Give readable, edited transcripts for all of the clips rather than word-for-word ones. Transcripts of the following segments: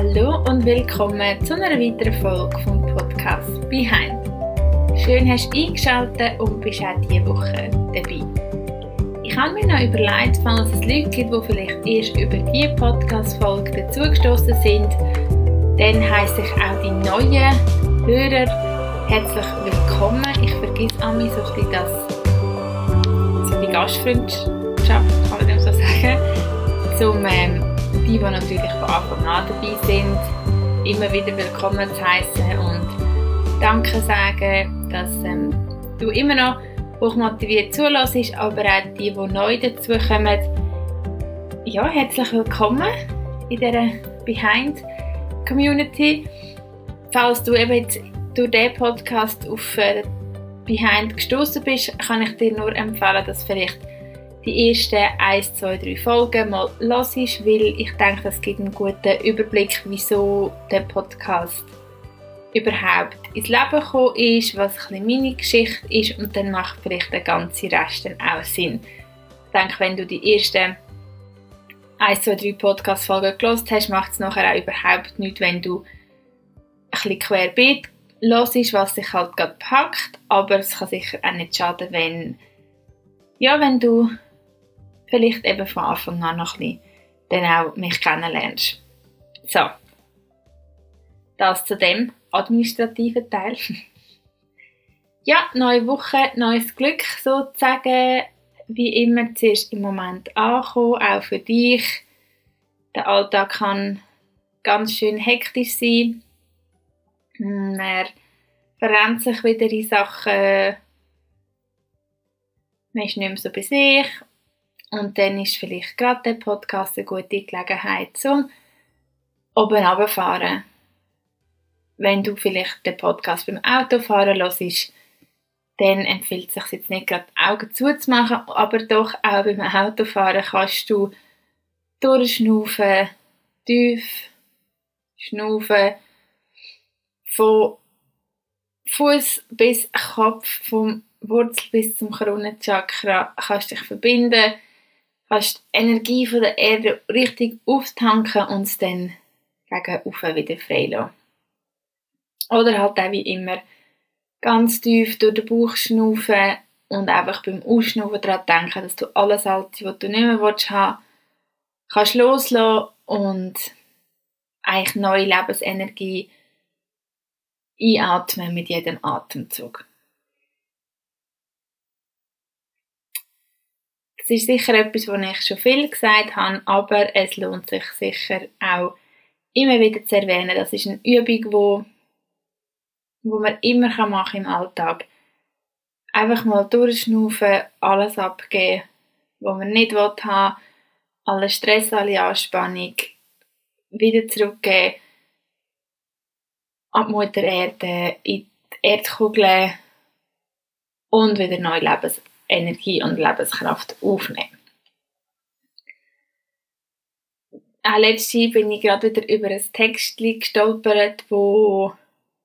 Hallo und willkommen zu einer weiteren Folge vom Podcast Behind. Schön hast du eingeschaltet und bist auch diese Woche dabei. Ich habe mir noch überlegt, falls es Leute gibt, die vielleicht erst über diese Podcast-Folge dazugestoßen sind, dann heisse ich auch die neuen Hörer herzlich willkommen. Ich vergesse einmal so ein bisschen die Gastfreundschaft, kann man dem so sagen, die natürlich von Anfang an dabei sind, immer wieder willkommen zu heissen und Danke sagen, dass du immer noch hochmotiviert zuhörst, aber auch die neu dazukommen. Ja, herzlich willkommen in dieser Behind-Community. Falls du eben jetzt durch diesen Podcast auf Behind gestoßen bist, kann ich dir nur empfehlen, dass vielleicht die ersten 1, 2, 3 Folgen mal hörst, weil ich denke, das gibt einen guten Überblick, wieso der Podcast überhaupt ins Leben gekommen ist, was ein bisschen meine Geschichte ist, und dann macht vielleicht der ganze Rest dann auch Sinn. Ich denke, wenn du die ersten 1, 2, 3 Podcast-Folgen gehört hast, macht es nachher auch überhaupt nichts, wenn du ein bisschen querbeet hörst, was dich halt gerade packt, aber es kann sicher auch nicht schaden, wenn du vielleicht eben von Anfang an noch ein bisschen dann auch mich kennenlernst. So, das zu dem administrativen Teil. Ja, neue Woche, neues Glück sozusagen. Wie immer zuerst im Moment ankommen, auch für dich. Der Alltag kann ganz schön hektisch sein. Man verrennt sich wieder in Sachen, man ist nicht mehr so bei sich. Und dann ist vielleicht gerade der Podcast eine gute Gelegenheit, um oben runterzufahren. Wenn du vielleicht den Podcast beim Autofahren hörst, dann empfiehlt es sich jetzt nicht gerade die Augen zuzumachen, aber doch auch beim Autofahren kannst du durchschnaufen, tief schnaufen, von Fuß bis Kopf, vom Wurzel bis zum Kronenchakra kannst du dich verbinden, kannst die Energie von der Erde richtig auftanken und es dann gegen oben wieder freilassen. Oder halt auch wie immer ganz tief durch den Bauch schnaufen und einfach beim Ausschnaufen daran denken, dass du alles Alte, was du nicht mehr haben willst, kannst loslassen und eigentlich neue Lebensenergie einatmen mit jedem Atemzug. Das ist sicher etwas, was ich schon viel gesagt habe, aber es lohnt sich sicher auch immer wieder zu erwähnen. Das ist eine Übung, wo man immer machen kann im Alltag. Einfach mal durchschnaufen, alles abgeben, was man nicht haben will, alle Stress, alle Anspannung wieder zurückgeben an die Mutter Erde, in die Erdkugel und wieder neue Lebensenergie und Lebenskraft aufnehmen. Auch letztens bin ich gerade wieder über ein Text gestolpert, wo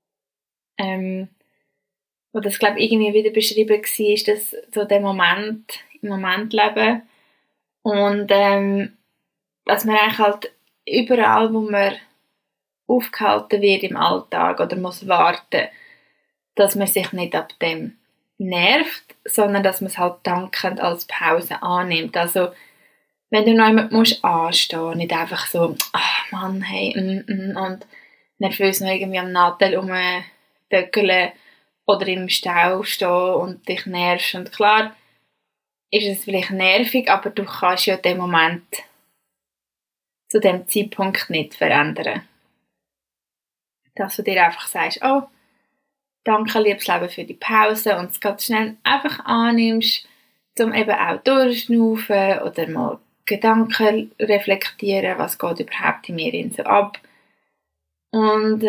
das, glaube ich, irgendwie wieder beschrieben war, dass so der Moment, im Moment leben. Und dass man eigentlich halt überall, wo man aufgehalten wird im Alltag oder muss warten, dass man sich nicht ab dem nervt, sondern dass man es halt dankend als Pause annimmt. Also, wenn du noch jemand musst anstehen, nicht einfach so, ach Mann, hey, und nervös noch irgendwie am Nadel rumdöckeln oder im Stau stehen und dich nervst. Und klar ist es vielleicht nervig, aber du kannst ja den Moment zu dem Zeitpunkt nicht verändern. Dass du dir einfach sagst, oh, danke, liebes Leben, für die Pause, und es ganz schnell einfach annimmst, um eben auch durchschnaufen oder mal Gedanken reflektieren, was geht überhaupt in mir so ab. Und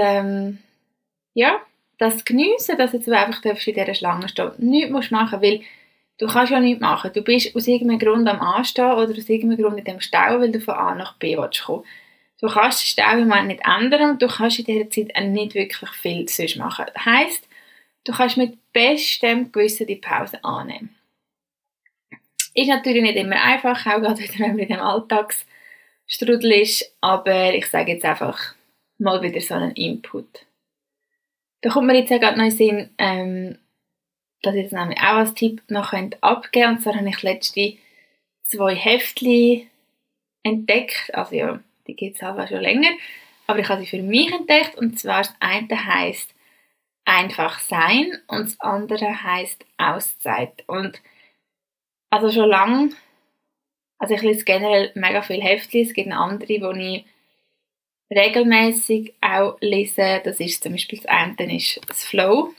das geniessen, dass du einfach in dieser Schlange stehen darfst. Nichts musst machen, weil du kannst ja nichts machen. Du bist aus irgendeinem Grund am Anstehen oder aus irgendeinem Grund in dem Stau, weil du von A nach B willst kommen. Du kannst den Stau im Moment nicht ändern und du kannst in dieser Zeit nicht wirklich viel sonst machen. Das heisst, du kannst mit bestem Gewissen die Pause annehmen. Ist natürlich nicht immer einfach, auch gerade wenn man in dem Alltagsstrudel ist, aber ich sage jetzt einfach, mal wieder so einen Input. Da kommt mir jetzt ja gerade noch in den Sinn, dass ich das nämlich auch als Tipp noch abgeben könnte. Und zwar habe ich letzte 2 Heftchen entdeckt. Also ja, die gibt es auch schon länger. Aber ich habe sie für mich entdeckt. Und zwar das eine heisst «Einfach sein» und das andere heisst «Auszeit». Und also schon lange, also ich lese generell mega viele Heftchen. Es gibt andere, die ich regelmäßig auch lese. Das ist zum Beispiel das eine ist das Flow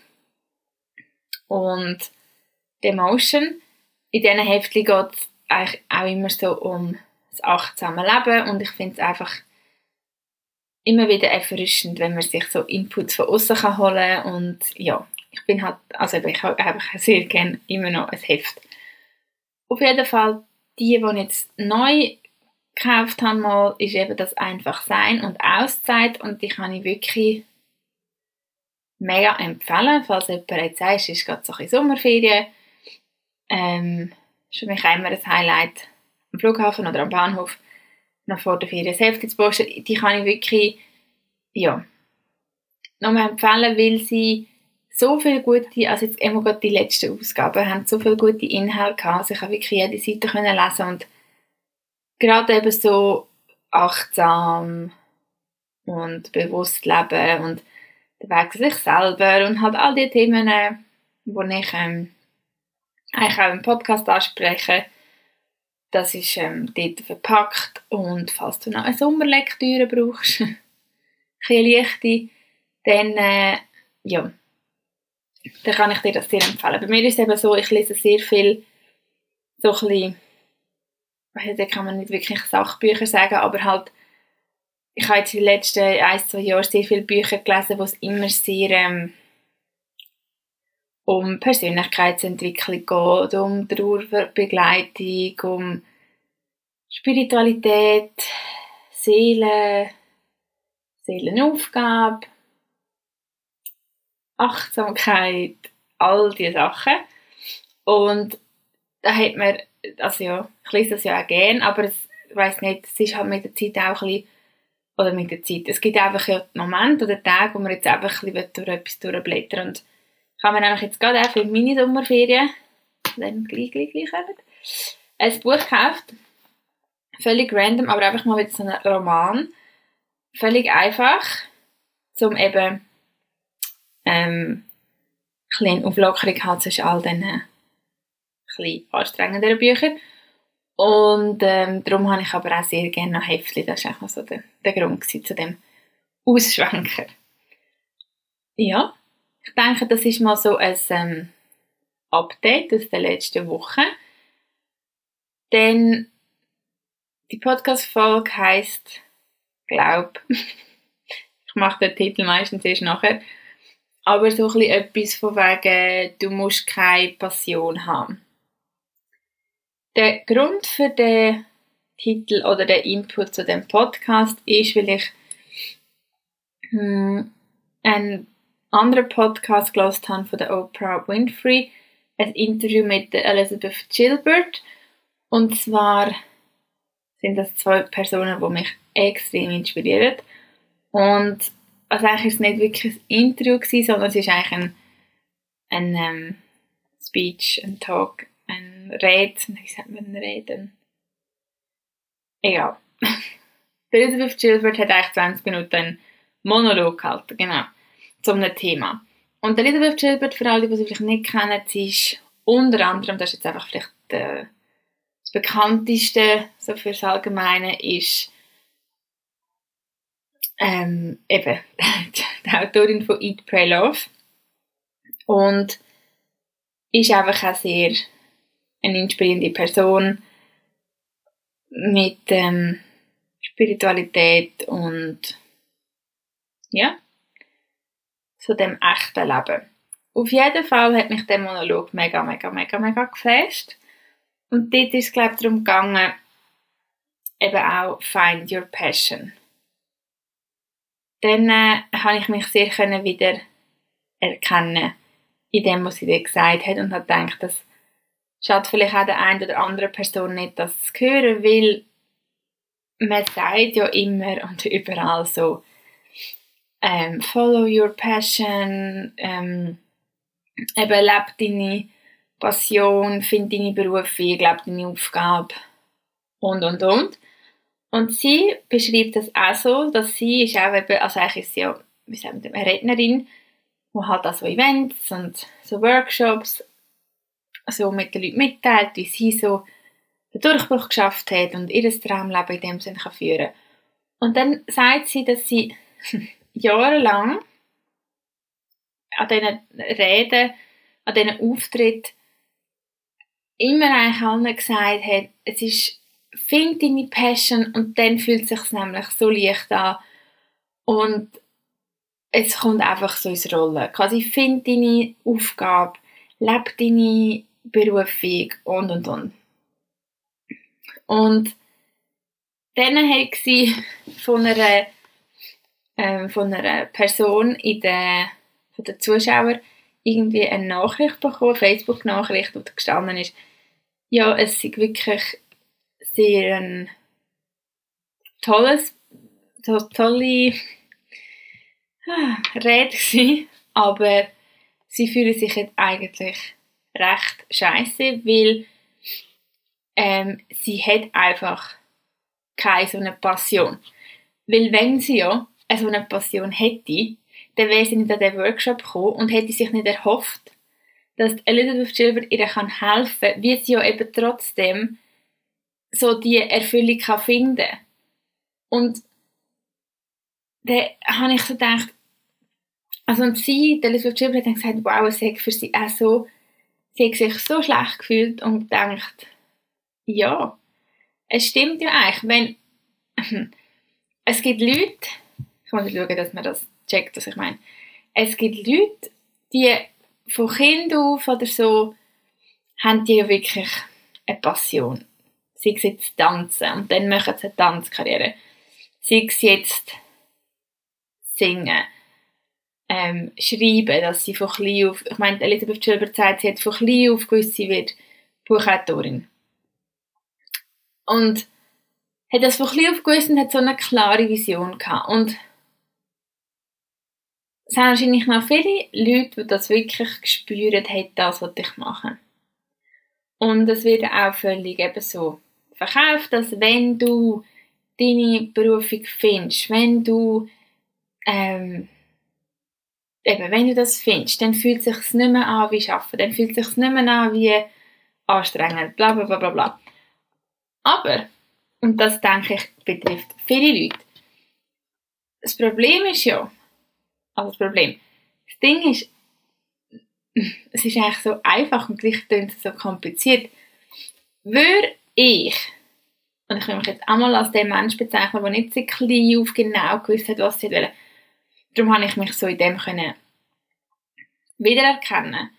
und die Emotion. In diesen Heftchen geht es eigentlich auch immer so um das achtsame Leben und ich finde es einfach immer wieder erfrischend, wenn man sich so Inputs von außen holen kann und ja, ich bin halt, also ich habe einfach sehr gerne immer noch ein Heft. Auf jeden Fall, die ich jetzt neu gekauft habe, mal, ist eben das «Einfach sein» und «Auszeit» und die kann ich wirklich mega empfehlen, falls jemand jetzt sagt, es ist gerade so ein Sommerferien. Ist für mich auch immer ein Highlight am Flughafen oder am Bahnhof noch vor der Ferien das Heft zu posten. Die kann ich wirklich, ja, nochmal empfehlen, weil sie so viele gute, also jetzt immer gerade die letzten Ausgaben, haben so viele gute Inhalte gehabt, also ich habe wirklich jede Seite können lesen und gerade eben so achtsam und bewusst leben und der Weg zu sich selber und halt all die Themen, die ich eigentlich auch im Podcast anspreche, das ist dort verpackt und falls du noch eine Sommerlektüre brauchst, ein bisschen leichte, dann ja, dann kann ich dir das sehr empfehlen. Bei mir ist es eben so, ich lese sehr viel so ein bisschen, da kann man nicht wirklich Sachbücher sagen, aber halt, ich habe jetzt in den letzten 1-2 Jahren sehr viele Bücher gelesen, wo es immer sehr um Persönlichkeitsentwicklung geht, um Trauerbegleitung, um Spiritualität, Seelenaufgabe, Achtsamkeit, all diese Sachen. Und da hat man, also ja, ich lese das ja auch gerne, aber ich weiss nicht, es ist halt mit der Zeit auch ein bisschen, oder mit der Zeit, es gibt einfach ja Momente oder Tage, wo man jetzt einfach ein bisschen durch etwas durchblättern und ich habe mir nämlich jetzt gerade auch für meine Sommerferien, dann gleich kommen, ein Buch gekauft, völlig random, aber einfach mal wieder so ein Roman, völlig einfach, um eben eine kleine Auflockerung halt zwischen all diesen bisschen anstrengenderen Büchern. Und darum habe ich aber auch sehr gerne noch Heftchen. Das war auch so der Grund zu dem Ausschwenker. Ja, ich denke, das ist mal so ein Update aus der letzten Woche. Denn die Podcast-Folge heisst, glaub, ich mache den Titel meistens erst nachher, aber so ein bisschen etwas von wegen, du musst keine Passion haben. Der Grund für den Titel oder den Input zu dem Podcast ist, weil ich einen anderen Podcast gehört habe von der Oprah Winfrey, ein Interview mit der Elizabeth Gilbert. Und zwar sind das 2 Personen, die mich extrem inspirieren. Und also eigentlich ist es nicht wirklich ein Interview gewesen, sondern es ist eigentlich ein Speech, ein Talk, ein Rede, wie sagt man Reden? Egal. Der Elizabeth Gilbert hat eigentlich 20 Minuten einen Monolog gehalten, genau, zu einem Thema. Und der Elizabeth Gilbert, für alle, die sie vielleicht nicht kennen, sie ist unter anderem, das ist jetzt einfach vielleicht das bekannteste, so für das Allgemeine, ist eben die Autorin von Eat, Pray, Love. Und ist einfach auch sehr eine inspirierende Person mit Spiritualität und ja, so dem echten Leben. Auf jeden Fall hat mich der Monolog mega geflasht. Und dort ist es, glaube ich, darum gegangen, eben auch «Find your passion». Dann habe ich mich sehr wieder erkennen in dem, was sie dir gesagt hat und habe gedacht, das schadet vielleicht auch der einen oder anderen Person nicht, das zu hören, weil man sagt ja immer und überall so, follow your passion, eben lebe deine Passion, finde deine Berufung, lebe deine Aufgabe und. Und sie beschreibt das auch so, dass sie ist auch eben, also eigentlich ist sie ja, wie sagen wir, eine Rednerin, die halt auch so Events und so Workshops so mit den Leuten mitteilt, wie sie so den Durchbruch geschafft hat und ihr Traumleben in dem Sinne führen kann. Und dann sagt sie, dass sie jahrelang an diesen Reden, an diesen Auftritten immer eigentlich allen gesagt hat, es ist, find deine Passion und dann fühlt es sich nämlich so leicht an und es kommt einfach so ins Rollen. Quasi find deine Aufgabe, lebe deine Berufung und. Und dann hat sie von einer Person von den Zuschauern irgendwie eine Nachricht bekommen, eine Facebook-Nachricht, wo da gestanden ist, ja, es sei wirklich sehr ein tolle Rede gewesen, aber sie fühlen sich jetzt eigentlich recht scheisse, weil sie hat einfach keine so eine Passion. Weil wenn sie ja so eine Passion hätte, dann wäre sie nicht an diesen Workshop gekommen und hätte sich nicht erhofft, dass Elizabeth Gilbert ihr helfen kann, wie sie ja eben trotzdem so die Erfüllung kann finden. Und dann habe ich so gedacht, also und sie, Elizabeth Gilbert, hat dann gesagt, wow, es hat für sie auch so, sie hat sich so schlecht gefühlt und gedacht, ja, es stimmt ja eigentlich, wenn es gibt Leute, ich muss schauen, dass man das checkt, was ich meine, es gibt Leute, die von Kind auf oder so, haben die ja wirklich eine Passion. Sei es jetzt tanzen und dann machen sie eine Tanzkarriere. Sei es jetzt singen, schreiben, dass sie von klein auf, ich meine, Elizabeth Gilbert sagt, sie hat von klein auf gewusst, sie wird Buchautorin. Und hat das von klein auf gewusst und hat so eine klare Vision gehabt. Und es haben wahrscheinlich noch viele Leute, die das wirklich spüren, hey, das was ich mache. Und es wird auch völlig eben so verkauft, dass wenn du deine Berufung findest, wenn du wenn du das findest, dann fühlt es sich nicht mehr an wie Arbeiten, dann fühlt es sich nicht mehr an wie anstrengend, bla bla bla bla bla. Aber, und das denke ich betrifft viele Leute, das Problem ist ja, das Ding ist, es ist eigentlich so einfach und gleich klingt es so kompliziert. Würde ich, und ich will mich jetzt einmal als den Mensch bezeichnen, der nicht so klein auf genau gewusst hat, was sie wollen, darum habe ich mich so in dem können wiedererkennen.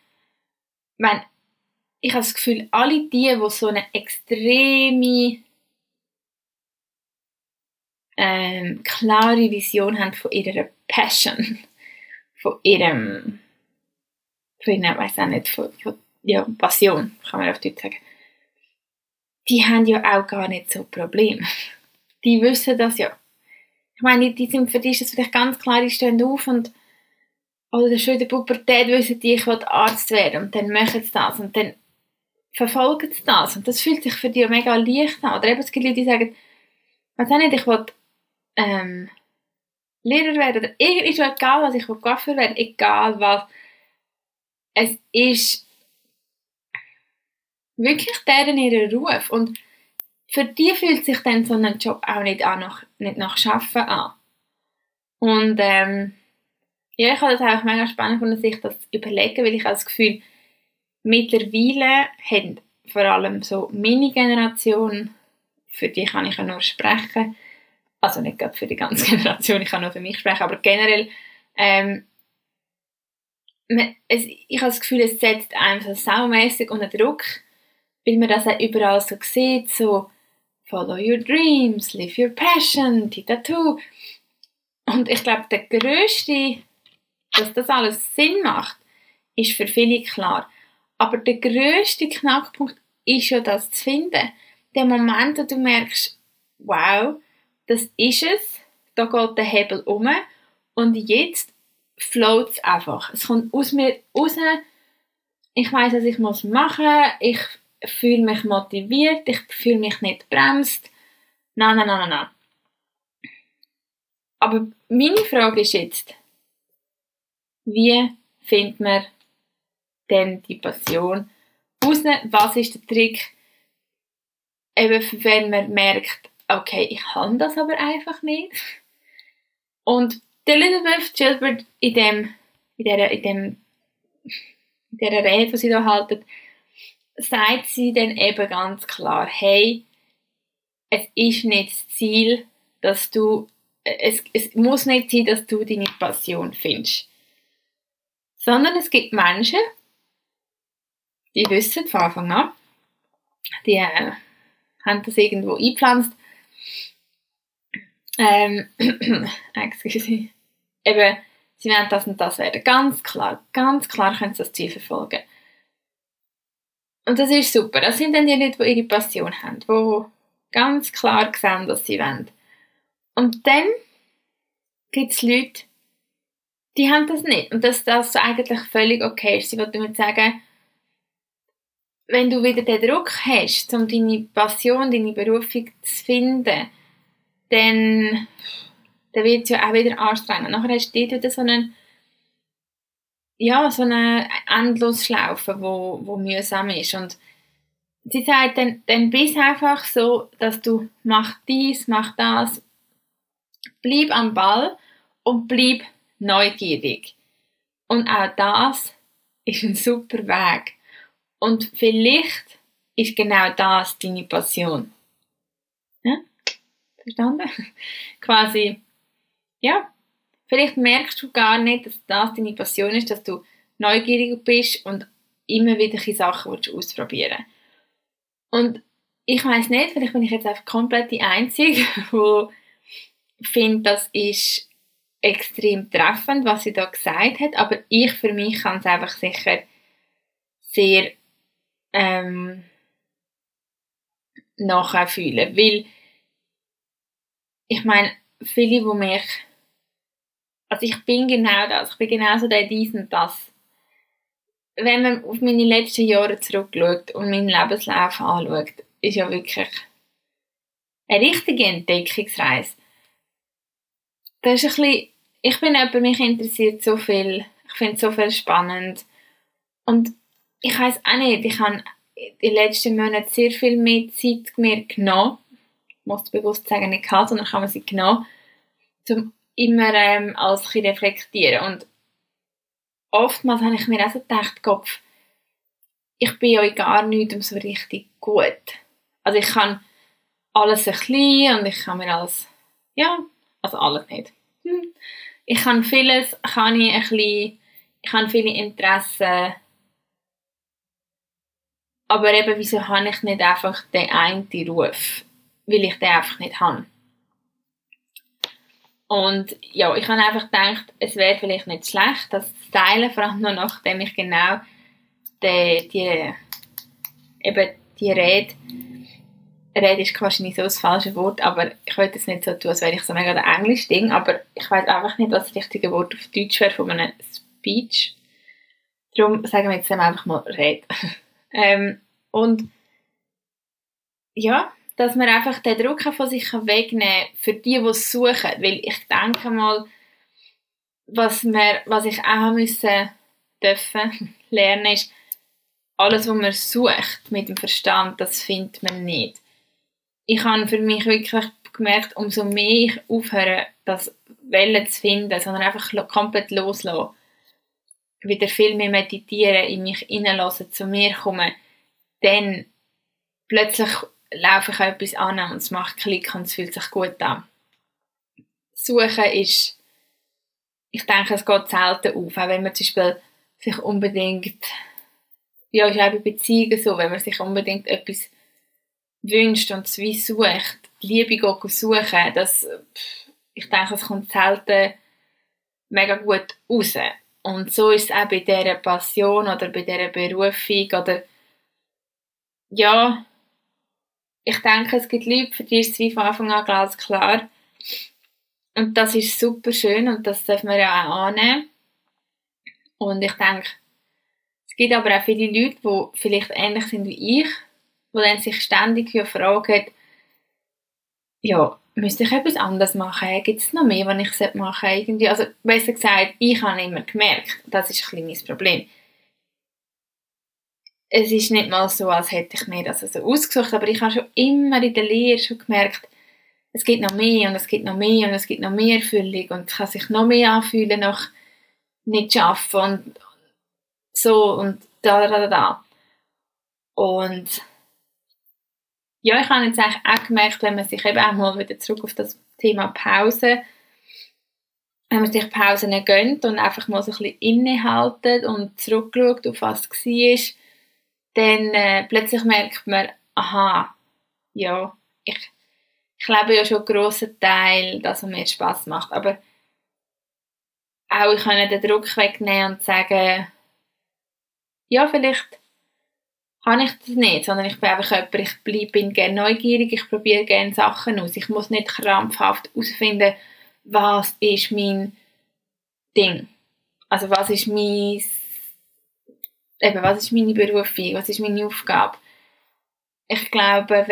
Ich habe das Gefühl, alle die so eine extreme klare Vision haben von ihrer Passion, von ihrem, weiss auch nicht, von Passion, kann man auf Deutsch sagen. Die haben ja auch gar nicht so Probleme. Die wissen das ja. Ich meine, für die ist es vielleicht ganz klar, die stehen auf und oder schon in der Pubertät wissen die, ich will Arzt werden und dann machen sie das und dann verfolgen sie das und das fühlt sich für die mega leicht an. Oder eben es gibt Leute, die sagen, ich weiß auch nicht, ich will Lehrer werden oder ist ja egal was, ich will Coiffeur werden, egal was. Es ist wirklich deren ihr Ruf und für die fühlt sich dann so ein Job auch nicht nach Arbeiten an. Und ich habe das auch mega spannend gefunden, sich das zu überlegen, weil ich habe das Gefühl, mittlerweile haben vor allem so meine Generation, für die kann ich ja nur sprechen, also nicht gerade für die ganze Generation, ich kann nur für mich sprechen, aber generell, ich habe das Gefühl, es setzt einem so saumässig unter Druck, weil man das auch überall so sieht, so follow your dreams, live your passion, titatu. Und ich glaube, der grösste, dass das alles Sinn macht, ist für viele klar. Aber der grösste Knackpunkt ist ja das zu finden. Der Moment, wo du merkst, wow, das ist es, da geht der Hebel um Und jetzt float es einfach. Es kommt aus mir raus. Ich weiss, was ich machen muss. Ich fühle mich motiviert. Ich fühle mich nicht bremst. Nein. Aber meine Frage ist jetzt, wie findet man denn die Passion raus? Was ist der Trick, eben wenn man merkt, okay, ich kann das aber einfach nicht. Und die Elizabeth Gilbert in dieser Rede, die sie da halten, sagt sie dann eben ganz klar, hey, es ist nicht das Ziel, dass du, es muss nicht sein, dass du deine Passion findest. Sondern es gibt Menschen, die wissen von Anfang an, die haben das irgendwo eingepflanzt. Excuse. Eben, sie wollen das und das werden. Ganz klar können sie das Ziel verfolgen. Und das ist super. Das sind dann die Leute, die ihre Passion haben, die ganz klar sehen, was sie wollen. Und dann gibt es Leute, die haben das nicht. Und dass das eigentlich völlig okay ist. Ich wollte damit sagen, wenn du wieder den Druck hast, um deine Passion, deine Berufung zu finden, dann wird es ja auch wieder anstrengend. Nachher hast du dort wieder so eine Endlosschlaufe, wo mühsam ist. Und sie sagt, dann bist einfach so, dass du mach dies, mach das, bleib am Ball und bleib neugierig. Und auch das ist ein super Weg. Und vielleicht ist genau das deine Passion. Ja? Verstanden? Quasi, ja. Vielleicht merkst du gar nicht, dass das deine Passion ist, dass du neugierig bist und immer wieder Sachen ausprobieren willst. Und ich weiss nicht, vielleicht bin ich jetzt einfach komplett die Einzige, die findet, das ist extrem treffend, was sie da gesagt hat, aber ich für mich kann es einfach sicher sehr nachfühlen, weil ich meine, viele, die mich, also ich bin genau das, ich bin genauso der dies und das. Wenn man auf meine letzten Jahre zurückschaut und meinen Lebenslauf anschaut, ist ja wirklich eine richtige Entdeckungsreise. Das ist ein bisschen, ich bin jemand, mich interessiert so viel, ich finde so viel spannend und ich weiss auch nicht, ich habe in den letzten Monaten sehr viel mehr Zeit mir genommen, ich muss bewusst sagen, nicht gehabt, sondern kann man sie genommen, um immer alles zu reflektieren. Und oftmals habe ich mir auch so gedacht, Kopf, ich bin ja in gar nichts so richtig gut. Also ich kann alles ein bisschen und ich kann mir alles, also alles nicht. Ich kann vieles, kann ich ein bisschen, ich habe viele Interessen, aber eben, wieso habe ich nicht einfach den einen Ruf? Weil ich den einfach nicht habe. Und ja, ich habe einfach gedacht, es wäre vielleicht nicht schlecht, das zu teilen, vor allem noch nachdem ich genau die Rede ist wahrscheinlich so das falsche Wort, aber ich wollte es nicht so tun, als wäre ich so mega der Englisch-Ding, aber ich weiß einfach nicht, was das richtige Wort auf Deutsch wäre von einem Speech. Darum sagen wir jetzt einfach mal Rede. Und ja, dass man einfach den Druck von sich wegnehmen kann für die es suchen. Weil ich denke mal, was ich auch dürfen lernen, ist, alles, was man sucht mit dem Verstand, das findet man nicht. Ich habe für mich wirklich gemerkt, umso mehr ich aufhöre, das Wellen zu finden, sondern einfach komplett loslassen, wieder viel mehr meditieren, in mich hineinlassen, zu mir kommen, dann plötzlich laufe ich an etwas an und es macht Klick und es fühlt sich gut an. Suchen ist, ich denke, es geht selten auf, auch wenn man zum Beispiel sich unbedingt, ja, ist auch bei Beziehungen so, wenn man sich unbedingt etwas wünscht und es wie sucht, die Liebe geht suchen, ich denke, es kommt selten mega gut raus. Und so ist es auch bei dieser Passion oder bei dieser Berufung oder ja, ich denke, es gibt Leute, für die ist es wie von Anfang an glasklar. Und das ist super schön und das darf man ja auch annehmen. Und ich denke, es gibt aber auch viele Leute, die vielleicht ähnlich sind wie ich, die dann sich ständig fragen, ja, müsste ich etwas anderes machen? Gibt es noch mehr, was ich machen sollte? Irgendwie, also besser gesagt, ich habe immer gemerkt, das ist ein bisschen mein Problem. Es ist nicht mal so, als hätte ich mir das so ausgesucht, aber ich habe schon immer in der Lehre schon gemerkt, es gibt noch mehr und es gibt noch mehr und es gibt noch mehr Erfüllung und es kann sich noch mehr anfühlen nach nicht schaffen und so und da. Und ja, ich habe jetzt eigentlich auch gemerkt, wenn man sich eben auch mal wieder zurück auf das Thema Pause, wenn man sich Pausen gönnt und einfach mal so ein bisschen innehaltet und zurückschaut, auf was es war, dann plötzlich merkt man, aha, ja, ich lebe ja schon einen grossen Teil, dass es mir Spass macht, aber auch ich kann den Druck wegnehmen und sagen, ja, vielleicht habe ich das nicht, sondern ich bin einfach jemand, bin gerne neugierig, ich probiere gerne Sachen aus. Ich muss nicht krampfhaft herausfinden, was ist mein Ding. Also was ist was ist meine Berufung, was ist meine Aufgabe. Ich glaube,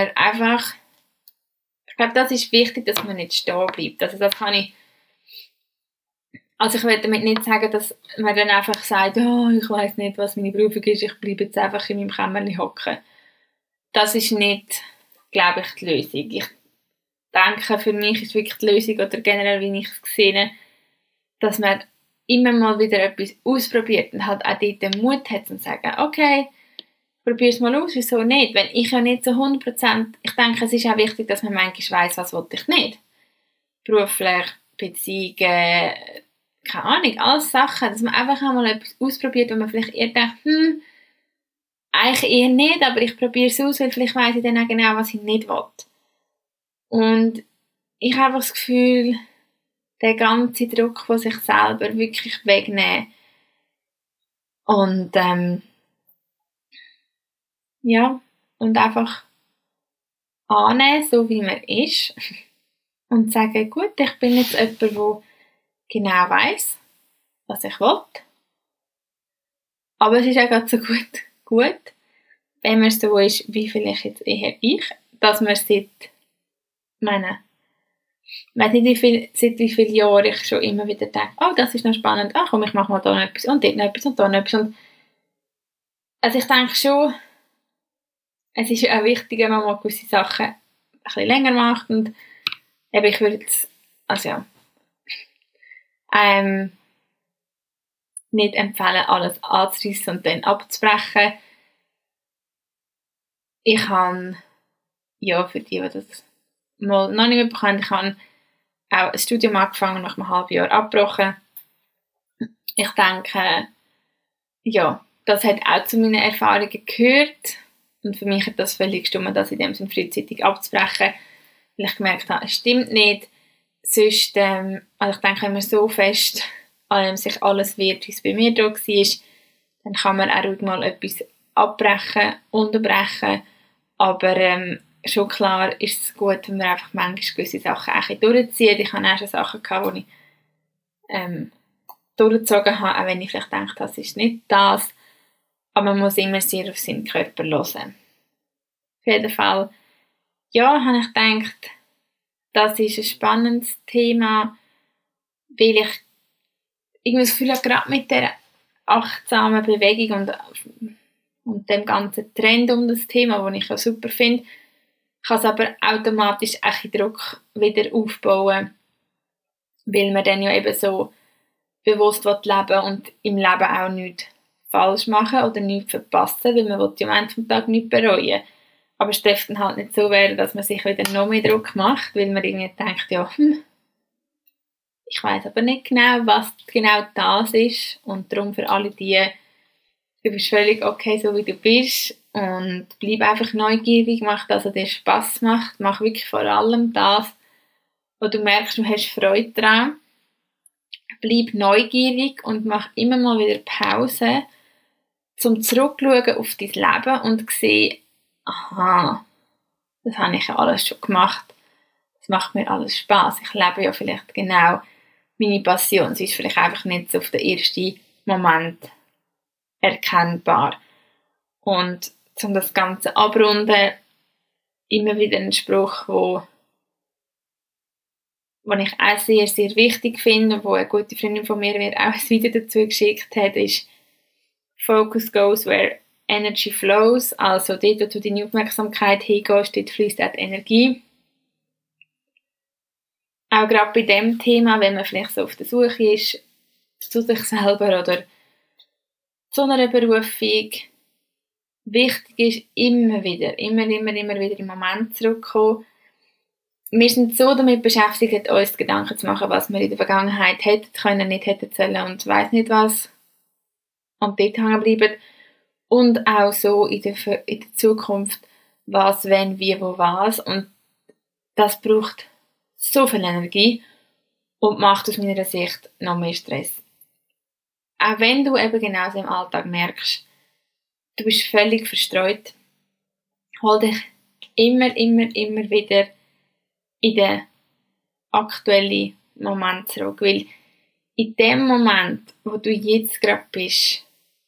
ich glaube, das ist wichtig, dass man nicht stehen bleibt. Also das kann ich, also ich will damit nicht sagen, dass man dann einfach sagt, oh, ich weiß nicht, was meine Berufung ist, ich bleibe jetzt einfach in meinem Kämmerchen hocken. Das ist nicht, glaube ich, die Lösung. Ich denke, für mich ist wirklich die Lösung, oder generell, wie ich es sehe, dass man immer mal wieder etwas ausprobiert und halt auch dort den Mut hat zu sagen, okay, probier es mal aus, wieso nicht? Wenn ich ja nicht so 100%, ich denke, es ist auch wichtig, dass man manchmal weiss, was will ich nicht. Beruflich, Beziehungen, keine Ahnung, alles Sachen, dass man einfach einmal etwas ausprobiert, wo man vielleicht eher denkt, eigentlich eher nicht, aber ich probiere es aus, weil vielleicht weiss ich dann auch genau, was ich nicht will. Und ich habe einfach das Gefühl, den ganzen Druck von sich selber wirklich wegnehmen. Und ja, und einfach annehmen, so wie man ist. Und sagen, gut, ich bin jetzt jemand, der genau weiss, was ich will. Aber es ist auch gerade so gut, wenn man so ist, wie vielleicht jetzt eher ich, dass man seit seit wie vielen Jahren ich schon immer wieder denke, oh, das ist noch spannend, ach komm, ich mache mal da noch etwas und dort noch etwas und da noch etwas. Und also ich denke schon, es ist auch wichtig, wenn man mal gewisse Sachen ein bisschen länger macht und eben, ich würde jetzt, also ja, nicht empfehlen, alles anzureissen und dann abzubrechen. Ich habe, ja, für die das mal noch nicht mitbekommen, ich habe auch ein Studium angefangen, nach einem halben Jahr abgebrochen. Ich denke, ja, das hat auch zu meinen Erfahrungen gehört. Und für mich hat das völlig gestimmt, das in dem Sinne frühzeitig abzubrechen, weil ich gemerkt habe, es stimmt nicht. Sonst, also ich denke, wenn man so fest sich alles wird, wie es bei mir da war, dann kann man auch ruhig mal etwas abbrechen, unterbrechen. Aber schon klar ist es gut, wenn man einfach manchmal gewisse Sachen auch durchzieht. Ich hatte auch schon Sachen gehabt, die ich durchgezogen habe, auch wenn ich vielleicht denke, das ist nicht das. Aber man muss immer sehr auf seinen Körper hören. Auf jeden Fall, ja, habe ich gedacht, das ist ein spannendes Thema, weil ich irgendwie das Gefühl habe, gerade mit der achtsamen Bewegung und dem ganzen Trend um das Thema, den ich auch super finde, kann es aber automatisch einen Druck wieder aufbauen, weil man dann ja eben so bewusst leben will und im Leben auch nichts falsch machen oder nichts verpassen, weil man will ja am Ende des Tages nichts bereuen. Aber es darf dann halt nicht so werden, dass man sich wieder noch mehr Druck macht, weil man irgendwie denkt, ja, ich weiss aber nicht genau, was genau das ist. Und darum für alle die, du bist völlig okay, so wie du bist. Und bleib einfach neugierig, mach das, was dir Spass macht. Mach wirklich vor allem das, wo du merkst, du hast Freude daran. Bleib neugierig und mach immer mal wieder Pause, zum zurückschauen auf dein Leben und sehen, aha, das habe ich ja alles schon gemacht. es macht mir alles Spaß. Ich lebe ja vielleicht genau meine Passion. Sie ist vielleicht einfach nicht so auf den ersten Moment erkennbar. Und um das Ganze abrunden, immer wieder ein Spruch, wo ich auch sehr, sehr wichtig finde, wo eine gute Freundin von mir mir auch ein Video dazu geschickt hat, ist Focus goes where energy flows. Also dort, wo du deine Aufmerksamkeit hingehst, dort fließt auch die Energie. Auch gerade bei dem Thema, wenn man vielleicht so auf der Suche ist, zu sich selber oder zu einer Berufung, wichtig ist, immer wieder im Moment zurückkommen. Wir sind so damit beschäftigt, uns Gedanken zu machen, was wir in der Vergangenheit hätten können, nicht hätten sollen und weiss nicht was. Und dort hängen bleiben. Und auch so in der Zukunft, was, wenn, wie, wo, was. Und das braucht so viel Energie und macht aus meiner Sicht noch mehr Stress. Auch wenn du eben genauso im Alltag merkst, du bist völlig verstreut, hol dich immer wieder in den aktuellen Moment zurück. Weil in dem Moment, wo du jetzt gerade bist,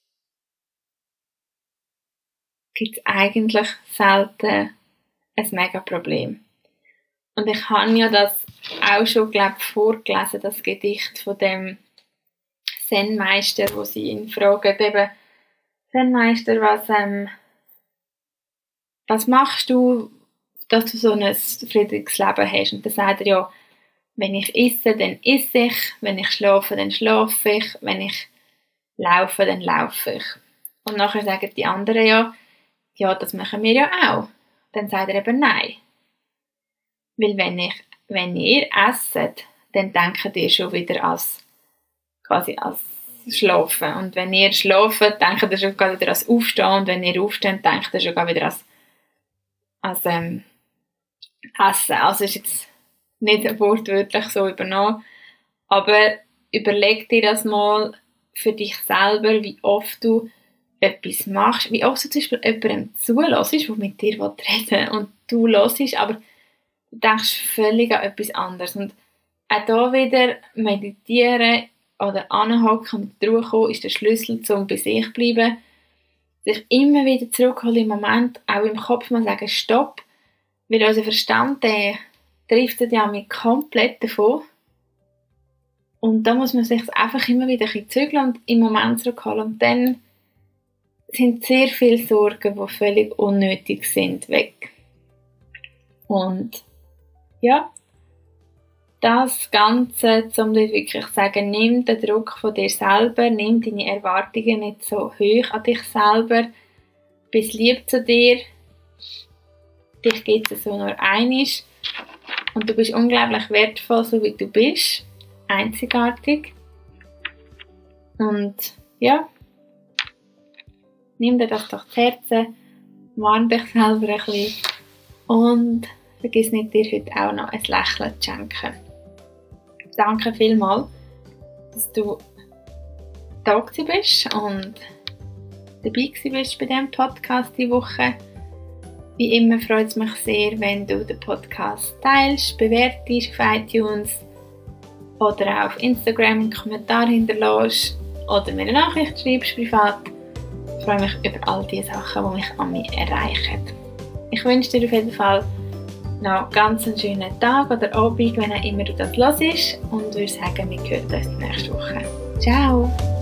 gibt es eigentlich selten ein mega Problem. Und ich habe ja das auch schon, vorgelesen, das Gedicht von dem Zen-Meister, wo sie ihn fragen, eben, Zen-Meister, was machst du, dass du so ein friedliches Leben hast? Und dann sagt er ja, wenn ich esse, dann esse ich, wenn ich schlafe, dann schlafe ich, wenn ich laufe, dann laufe ich. Und nachher sagen die anderen ja, das machen wir ja auch. Dann sagt er eben nein. Weil wenn ihr esset, dann denkt ihr schon wieder als Schlafen. Und wenn ihr schlaft, denkt ihr schon wieder als Aufstehen. Und wenn ihr aufsteht, denkt ihr schon wieder als Essen. Also ist jetzt nicht wortwörtlich so übernommen. Aber überleg dir das mal für dich selber, wie oft du etwas machst, wie oft du zum Beispiel jemandem zuhörst, der mit dir reden will und du hörst, aber du denkst völlig an etwas anderes. Und auch da wieder meditieren oder anhocken und zur Ruhe kommen ist der Schlüssel, um bei sich zu bleiben. Sich immer wieder zurückholen im Moment, auch im Kopf mal sagen, stopp, weil unser Verstand, der driftet ja mit komplett davon. Und da muss man sich einfach immer wieder ein bisschen zügeln und im Moment zurückholen. Und dann sind sehr viele Sorgen, die völlig unnötig sind, weg. Und ja, das Ganze, um dir wirklich zu sagen, nimm den Druck von dir selber, nimm deine Erwartungen nicht so hoch an dich selber, bist lieb zu dir, dich gibt es so nur einmal und du bist unglaublich wertvoll, so wie du bist, einzigartig. Und ja, nimm dir das doch zu Herzen, warn dich selber ein bisschen und vergiss nicht, dir heute auch noch ein Lächeln zu schenken. Danke vielmals, dass du da bist und dabei bist bei diesem Podcast diese Woche. Wie immer freut es mich sehr, wenn du den Podcast teilst, bewertest auf iTunes oder auch auf Instagram einen Kommentar hinterlässt oder mir eine Nachricht schreibst privat. Ich freue mich über all die Sachen, die mich an mich erreichen. Ich wünsche dir auf jeden Fall noch ganz einen schönen Tag oder Abend, wenn auch immer du das hörst. Und würde sagen, wir hören uns nächste Woche. Ciao!